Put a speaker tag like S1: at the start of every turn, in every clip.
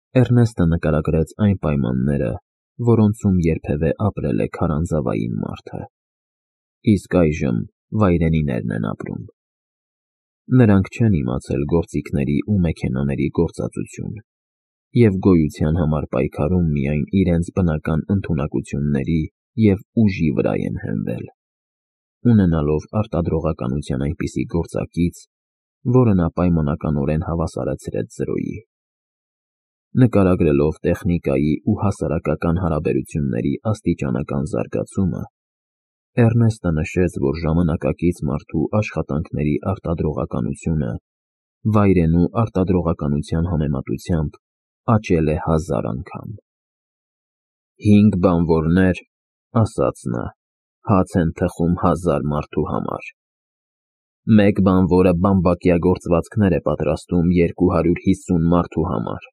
S1: Էռնեստը նկարագրեց այն պայմանները, որոնցում երբևէ ապրել է քարանձավային մարդը։ Իսկ այժմ վայրենիներն են ապրում։ Նրանք չեն իմացել գործիքների ու մեքենաների գործածություն և գոյության համար պայքարում միայն իրենց բնական ընդունակությունների և ուժի վրա են հենվել, ունենալով արտադրողականության այնպիսի գործակից, որը նա պայմանականորեն հավասարեցրեց զրոյի։ Նկարագրելով տեխնիկայի ու հասարակական հարաբերությունների աստիճանական զարգացումը, Էռնեստը նշեց, որ ժամանակակից մարդու աշխատանքների արտադրողականությունը վայրենու արտադրողականության համեմատությամբ աճել է 1000 անգամ։ 5 բանվորներ, ասաց նա, հաց են թխում 1000 մարդու համար։ Մեկ բանվորը բամբակյա գործվածքներ է պատրաստում 250 մարդու համար,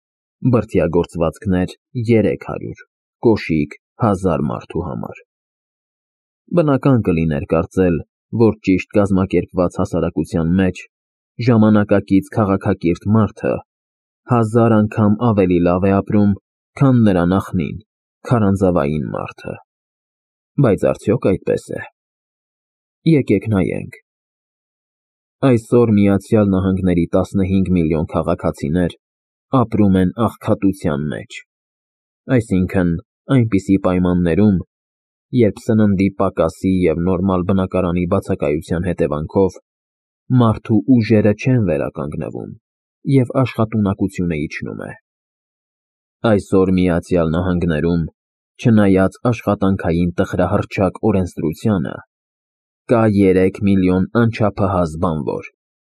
S1: բրդյա գործվածքներ 300, կոշիկ 1000 մարդու համար։ Բնական կլիներ կարծել, որ ճիշտ կազմակերպված հասարակության մեջ ժամանակակից քաղաքակիրթ մարդը 1000 անգամ ավելի լավ է ապրում, քան նրա նախնին, քարանձավային մարդը։ Բայց արդյոք այդպես է։ Եկեք նայենք։ Այսօր Միացյալ Նահանգների 15 միլիոն քաղաքացիներ ապրում են աղքատության մեջ, այսինքն այնպիսի պայմաններում, երբ սննդի պակասի և նորմալ բնակարանի բացակայության հետևանքով մարդու ուժերը չեն վերականգնվում և աշխատունակությունը իջնում է։ Այսօր Միացյալ Նահանգներում, չնայած աշխատանքային տխրահռչակ օրենսդրությանը, կա 3 միլիոն անչափահաս բանվոր։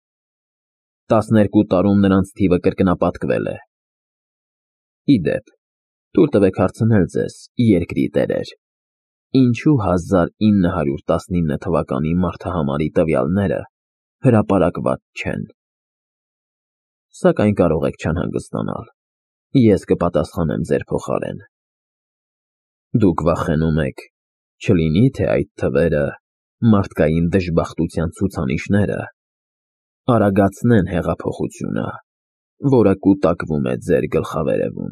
S1: 12 տարում նրանց թիվը կրկնապատկվել է։ Ի դեպ, թույլ տվեք հարցնել ձեզ, երկրի տերեր, ինչու 1919 թվականի մարդահամարի տվյալները հրապարակված չեն։ Սակայն կարող եք չանհանգստանալ, ես կպատասխանեմ ձեր փոխարեն։ Դուք վախենում եք, չլինի թե այդ թվերը, մարդկային դժբախտության ցուցանիշները, արագացնեն հեղափոխությունը, որը կուտակվում է ձեր գլխավերևում։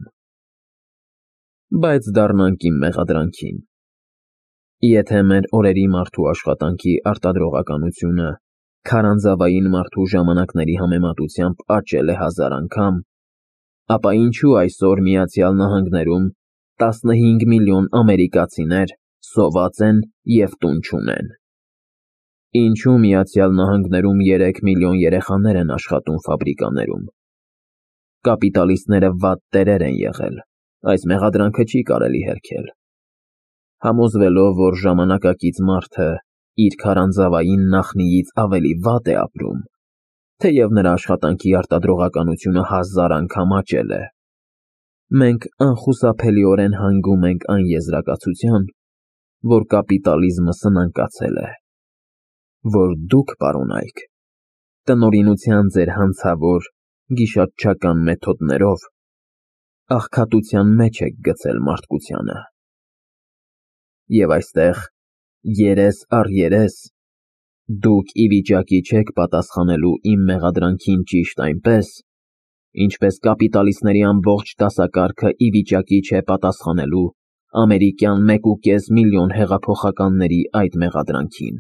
S1: Բայց դառնանք իմ մեղադրանքին։ Եթե մեր օրերի մարդու աշխատանքի արտադրողականությունը քարանձավային մարդու ժամանակների համեմատությամբ աճել է 1000 անգամ, ապա ինչու այսօր Միացյալ Նահանգներում 15 միլիոն ամերիկացիներ սոված են և տուն չունեն։ Ինչու Միացյալ Նահանգներում 3 միլիոն երեխաներ են աշխատում ֆաբրիկաներում։ Կապիտալիստները վատ տերեր են եղել, այս մեղադրանքը չի կարելի հերքել։ Համոզվելով, որ ժամանակակից մարդը իր քարանձավային նախնիից ավելի վատ է ապրում, թեև նրա աշխատանքի արտադրողականությունը 1000 անգամ աճել է, մենք անխուսափելիորեն հանգում ենք այն եզրակացության, որ կապիտալիզմը սնանկացել է, որ դուք, պարոնայք, տնօրինության ձեր հանցավոր, գիշատչական մեթոդներով աղքատության մեջ եք գցել մարդկությանը։ Եվ այստեղ, երես առ երես, դուք ի վիճակի չեք պատասխանելու իմ մեղադրանքին ճիշտ այնպես, ինչպես կապիտալիստների ամբողջ դասակարգը ի վիճակի չէ պատասխանելու ամերիկյան 1.5 միլիոն հեղափոխականների այդ մեղադրանքին։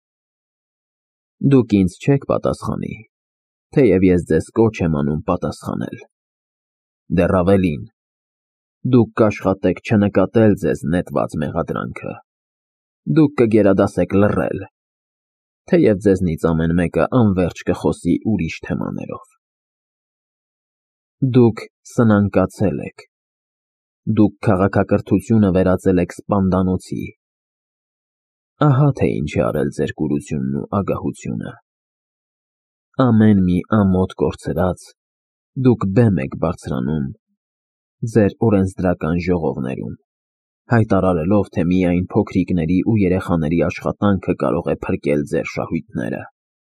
S1: Դուք ինձ չեք պատասխանի, թեև ես ձեզ կոչ եմ անում պատասխանել։ Դեռ ավելին, դուք կաշխատեք չնկատել ձեզ նետված մեղադրանքը։ Դուք կգերադասեք լռել, թեև ձեզնից ամեն մեկը անվերջ կխոսի ուրիշ թեմաներով։ Դուք սնանկացել եք։ Դուք քաղաքակրթությունը վերածել եք սպանդանոցի։ Ահա թե ինչ է արել ձեր կուրությունն ու ագահությունը։ Ամեն մի ամոթ կորցրած, դուք բեմ եք բարձրանում ձեր օրենսդրական ժողովներում, հայտարարելով, թե միայն փոքրիկների ու երեխաների աշխատանքը կարող է փրկել ձեր շահույթները։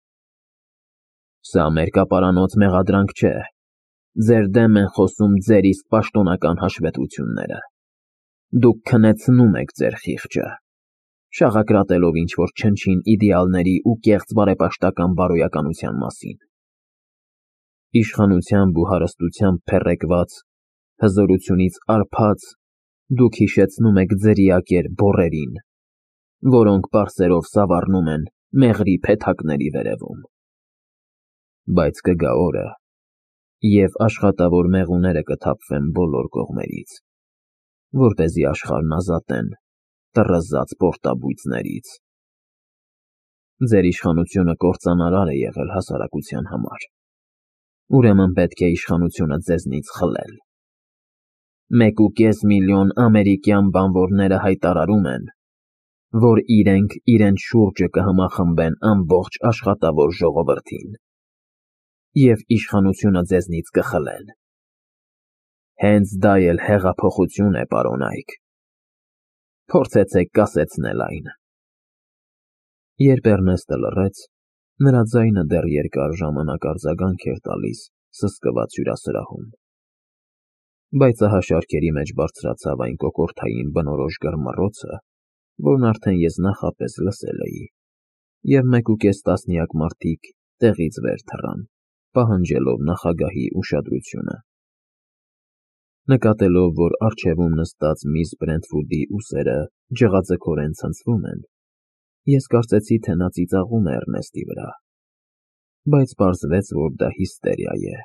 S1: Սա մերկապարանոց մեղադրանք չէ։ Ձեր դեմ են խոսում ձեր իսկ պաշտոնական հաշվետվությունները։ Դուք քնեցնում եք ձեր խիղճը, շաղակրատելով ինչ-որ չնչին իդեալների ու կեղծ բարեպաշտական բարոյականության մասին։ Իշխանությամբ ու հարստությամբ փեռեկված Հզորությունից արփած դուք հիշեցնում եք ձրիակեր բոռերին, որոնք պարսերով սավառնում են մեղրի փեթակների վերևում։ Բայց կգա օրը, և աշխատավոր մեղուները կթափվեն բոլոր կողմերից, որպեսզի աշխարհն ազատեն տռզած պորտաբույծներից։ Ձեր իշխանությունը կործանարար է եղել հասարակության համար, ուրեմն պետք է իշխանությունը ձեզնից խլել։ 1,5 միլիոն ամերիկյան բանվորները հայտարարում են, որ իրենք իրենց շուրջը կհամախմբեն ամբողջ աշխատավոր ժողովրդին և իշխանությունը ձեզնից կխլեն։ Հենց դա էլ հեղափոխություն է, պարոն Այք։ Փորձեցեք կասեցնել այն։ Երբ Էռնեստը լռեց, նրա ձայնը դեռ երկար ժամանակ արձագանք էր տալիս սսկված հյուրասրահում, բայց ահաշարքերի մեջ բարձրացավ այն կոկորդային բնորոշ գռմռոցը, որն արդեն ես նախապես լսել էի, և 1,5 տասնյակ մարդիկ տեղից վեր թռան, պահանջելով նախագահի ուշադրությունը։ Նկատելով, որ առջևում նստած միս Բրենթվուդի ուսերը ջղաձգորեն ցնցվում են, ես կարծեցի, թե նա ծիծաղում է Էռնեստի վրա, բայց պարզվեց, որ դա հիստերիա է։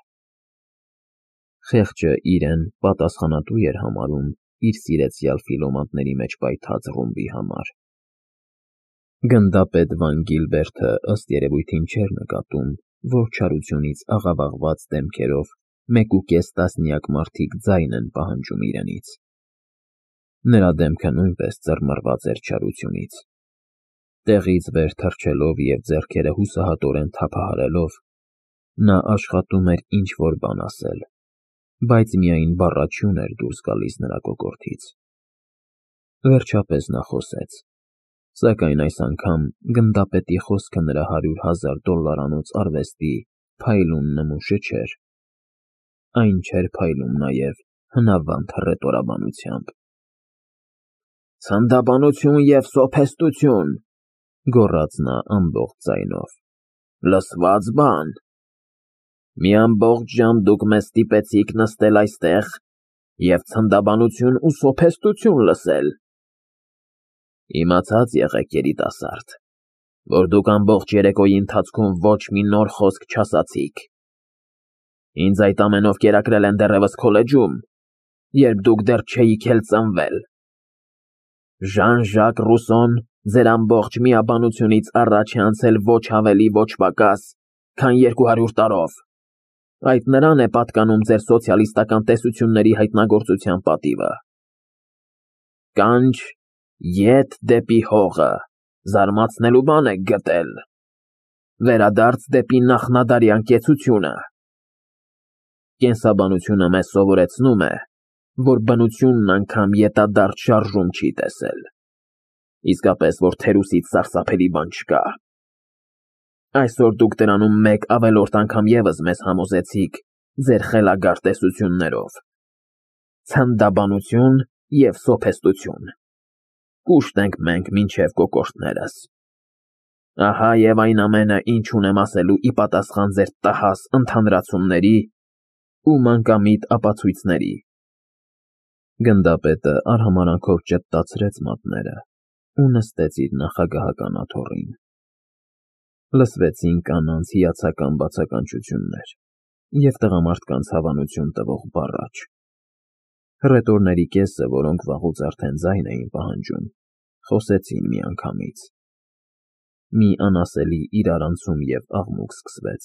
S1: Խեղճը իրեն պատասխանատու էր համարում իր սիրեցյալ ֆիլոմանտների մեջ պայթած ռումբի համար։ Գնդապետ Վան Գիլբերթը ըստ երևույթին չէր նկատում, որ չարությունից աղավաղված դեմքերով 1,5 տասնյակ մարդիկ ձայն են պահանջում իրենից։ Նրա դեմքը նույնպես ծռմռված էր չարությունից։ Տեղից վեր թռչելով և ձեռքերը հուսահատորեն թափահարելով, նա աշխատում էր ինչ-որ բան ասել, բայց միայն բառաչյուն էր դուրս գալիս նրա կոկորդից։ Վերջապես նա խոսեց, սակայն այս անգամ գնդապետի խոսքը նրա $100,000 արվեստի փայլուն նմուշը չէր։ Այն չէր փայլում նաև հնավանդ հռետորաբանությամբ։ «Ցնդաբանություն և սոփեստություն», գոռաց նա ամբողջ ձայնով, «լսված բան։ Մի ամբողջ ժամ դուք մեզ ստիպեցիք նստել այստեղ և ցնդաբանություն ու սոփեստություն լսել։ Իմացած եղեք, երիտասարդ, որ դուք ամբողջ երեկոյի ընթացքում ոչ մի նոր խոսք չասացիք։ Ինձ այդ ամենով կերակրել են դեռևս քոլեջում, երբ դուք դեռ չէիք էլ ծնվել։ Ժան-Ժակ Ռուսոն ձեր ամբողջ միաբանությունից առաջ է անցել ոչ ավելի, ոչ պակաս, քան 200 տարով։ Այդ նրան է պատկանում ձեր սոցիալիստական տեսությունների հայտնագործության պատիվը։ Կանչ, ետ դեպի հողը, զարմացնելու բան եք գտել։ Վերադարձ դեպի նախնադարյան կեցությունը։ Կենսաբանությունը մեզ սովորեցնում է, որ բնությունն անգամ ետադարձ շարժում չի տեսել, իսկապես, որ թերուսից սարսափելի բան չկա։ Այսօր դուք դրանում մեկ ավելորդ անգամ ևս մեզ համոզեցիք ձեր խելագար տեսություններով։ Ցնդաբանություն և սոփեստություն։ Կուշտ ենք մենք մինչև կոկորդներս։ Ահա և այն ամենը, ինչ ունեմ ասելու ի պատասխան ձեր տհաս ընդհանրացումների ու մանկամիտ ապացույցների։ Գնդապետը արհամարհանքով ճտտացրեց մատները ու նստեց իր նախագահական աթոռին։ Լսվեցին կանանց հիացական բացականչություններ և տղամարդկանց հավանություն տվող բառաչ։ Հռետորների կեսը, որոնք վաղուց արդեն ձայն էին պահանջում, խոսեցին միանգամից։ Մի անասելի իրարանցում և աղմուկ սկսվեց։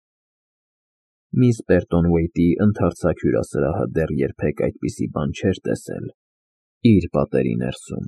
S1: Միս Պերտոնուեյտի ընդարձակ հյուրասրահը դեռ երբեք այդպիսի բան չէր տեսել իր պատերի ներսում։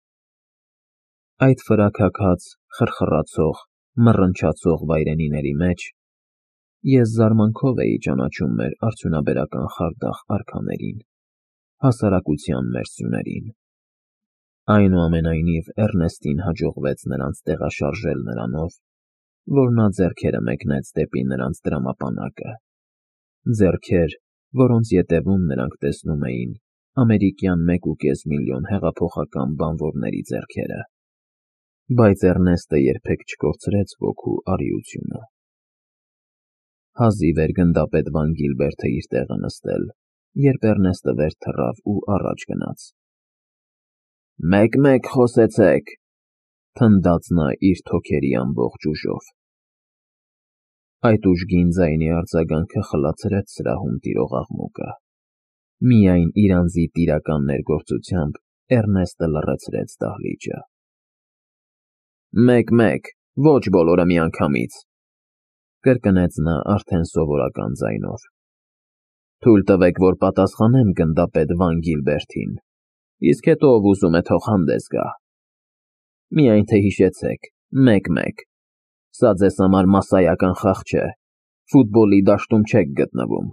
S1: Այդ ֆրաքաքած, խրխռացող, մռնչացող վայրենիների մեջ ես զարմանքով էի ճանաչում մեր արդյունաբերական խարդախ արքաներին, հասարակության մեր սյուներին։ Այնուամենայնիվ Էռնեստին հաջողվեց նրանց տեղաշարժել նրանով, որ նա ձեռքերը մեկնեց դեպի նրանց դրամապանակը, ձեռքեր, որոնց ետևում նրանք տեսնում էին ամերիկյան 1,5 միլիոն հեղափոխական բանվորների ձեռքերը։ Բայց Էռնեստը երբեք չկորցրեց ոգու արիությունը։ Հազիվ էր գնդապետ Վան Գիլբերթը իր տեղը նստել, երբ Էռնեստը վեր թռավ ու առաջ գնաց։ «Մեկ-մեկ խոսեցեք», թնդաց նա իր թոքերի ամբողջ ուժով։ Այդ ուժգին ձայնի արձագանքը խլացրեց սրահում տիրող աղմուկը։ Միայն իր անձի տիրական ներգործությամբ Էռնեստը լռեցրեց դահլիճը։ «Մեկ-մեկ, ոչ բոլորը միանգամից», կրկնեց նա արդեն սովորական ձայնով։ «Թույլ տվեք, որ պատասխանեմ գնդապետ Վան Գիլբերթին, իսկ հետո ով ուզում է թող հանդես գա։ Միայն թե հիշեցեք, մեկ-մեկ, սա ձեզ համար մասսայական խաղ չէ, ֆուտբոլի դաշտում չեք գտնվում»։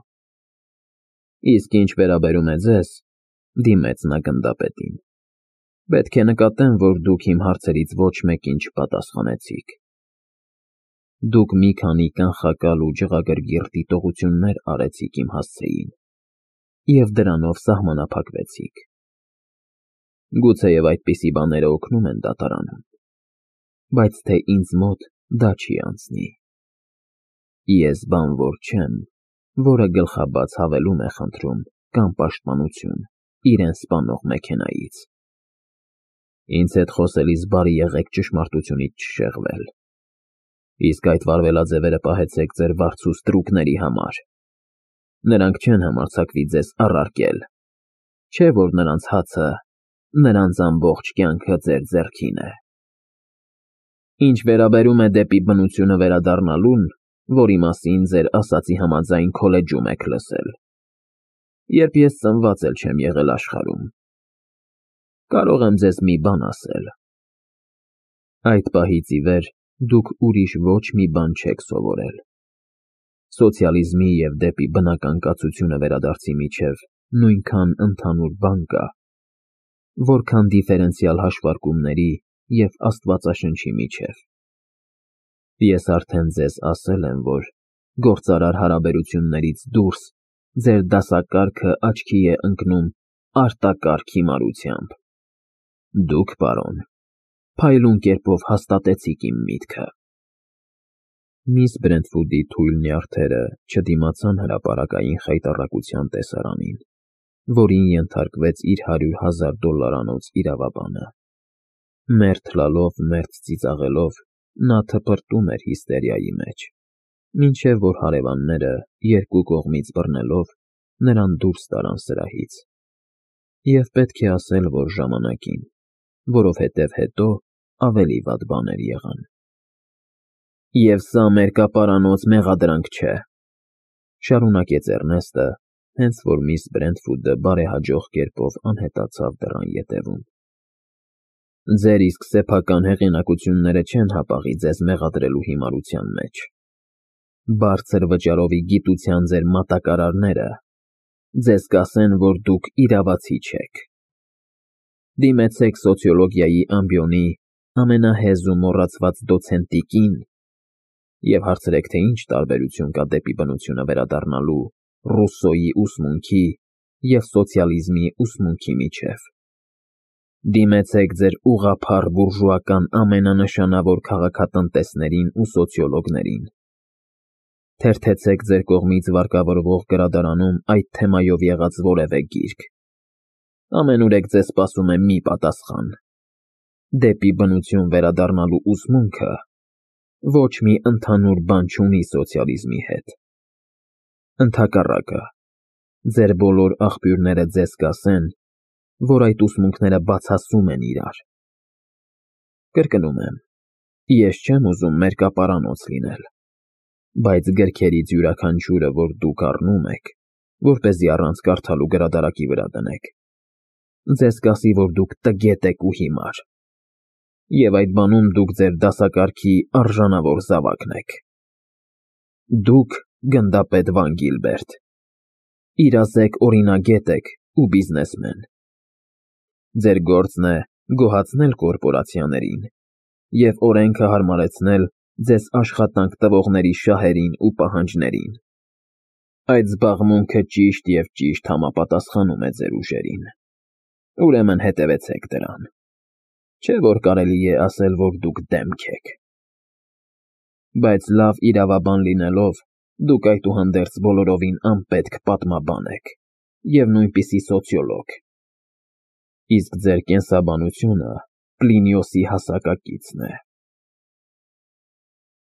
S1: Իսկ ինչ վերաբերում է ձեզ, դիմեց նա գնդապետին, պետք է նկատեմ, որ դուք իմ հարցերից ոչ մեկին չպատասխանեցիք։ Դուք մի քանի կանխակալ ու ջղագրգիռ դիտողություններ արեցիք իմ հասցեին և դրանով սահմանափակվեցիք։ Գուցեև այդպիսի բաները օգնում են դատարանում, բայց թե ինձ մոտ դա չի անցնի։ Ես բանվոր չեմ, որը գլխաբաց հավելում է խնդրում կամ պաշտպանություն իրեն սպանող մեքենայից։ Ինձ հետ խոսելիս բարի եղեք ճշմարտությունից չշեղվել, իսկ այդ վարվելաձևերը պահեցեք ձեր վարձու ստրուկների համար։ Նրանք չեն համարձակվի ձեզ առարկել, չէ՞ որ նրանց հացը, նրանց ամբողջ կյանքը ձեր ձեռքին է։ Ինչ վերաբերում է դեպի բնությունը վերադառնալուն, որի մասին ձեր ասածի համաձայն քոլեջում եք լսել, երբ ես ծնված էլ չեմ եղել աշխարհում, կարող եմ ձեզ մի բան ասել. այդ պահից ի վեր դուք ուրիշ ոչ մի բան չեք սովորել։ Սոցիալիզմի և դեպի բնական կացությունը վերադարձի միջև նույնքան ընդհանուր բան կա, որքան դիֆերենցիալ հաշվարկումների և Աստվածաշնչի միջև։ Ես արդեն ձեզ ասել եմ, որ գործարար հարաբերություններից դուրս ձեր դասակարգը աչքի է ընկնում արտակարգ հիմարությամբ։ Դուք, պարոն, փայլուն կերպով հաստատեցիք իմ միտքը։ Միս Բրենթվուդի թույլ նյարդերը չդիմացան հրապարակային խայտառակության տեսարանին, որին ենթարկվեց իր $100,000 իրավաբանը։ Մերթ լալով, մերթ ծիծաղելով, նա թպրտում էր հիստերիայի մեջ, մինչև որ հարևանները, երկու կողմից բռնելով, նրան դուրս տարան սրահից։ Եվ պետք է ասել, որ ժամանակին, որովհետև հետո ավելի վատ բաներ եղան։ Եվ սա մերկապարանոց մեղադրանք չէ, շարունակեց Էռնեստը, հենց որ միս Բրենթվուդը բարեհաջող կերպով անհետացավ դռան ետևում։ Ձեր իսկ սեփական հեղինակությունները չեն հապաղի ձեզ մեղադրելու հիմարության մեջ։ Բարձր վճարովի գիտության ձեր մատակարարները ձեզ կասեն, որ դուք իրավացի չեք։ Դիմեցեք սոցիոլոգիայի ամբիոնի ամենահեզ ու մոռացված դոցենտի կին և հարցրեք, թե ինչ տարբերություն կա դեպի բնությունը վերադառնալու Ռուսսոյի ուսմունքի և սոցիալիզմի ուսմունքի միջև։ Դիմեցեք ձեր ուղղափառ բուրժուական ամենանշանավոր քաղաքատնտեսներին ու սոցիոլոգներին։ Թերթեցեք ձեր կողմից վարկավորվող գրադարանում այդ թեմայով եղած որևէ գիրք։ Ամենուրեք ձեզ սպասում է մի պատասխան. դեպի բնություն վերադառնալու ուսմունքը ոչ մի ընդհանուր բան չունի սոցիալիզմի հետ։ Ընդհակառակը, ձեր բոլոր աղբյուրները ձեզ կասեն, որ այդ ուսմունքները բացասում են իրար։ Կրկնում եմ, ես չեմ ուզում մերկապարանոց լինել, բայց գրքերից յուրաքանչյուրը, որ դուք առնում եք, որպեսզի առանց կարդալու գրադարակի վրա դնեք, ձեզ կասի, որ դուք տգետ եք ու հիմար, և այդ բանում դուք ձեր դասակարգի արժանավոր զավակն եք։ Դուք, գնդապետ Վան Գիլբերտ, իրազեկ օրինագետ եք ու բիզնեսմեն։ Ձեր գործն է գոհացնել կորպորացիաներին և օրենքը հարմարեցնել ձեզ աշխատանք տվողների շահերին ու պահանջներին։ Այդ զբաղմունքը ճիշտ և ճիշտ համապատասխանում է ձեր ուժերին։ Ուրեմն հետևեցեք դրան։ Չէ՞ որ կարելի է ասել, որ դուք դեմք եք։ Բայց լավ իրավաբան լինելով, դուք այդուհանդերձ բոլորովին անպետք պատմաբան եք, և նույնպիսի սոցիոլոգ։ Իսկ ձեր կենսաբանությունը Պլինիոսի հասակակիցն է։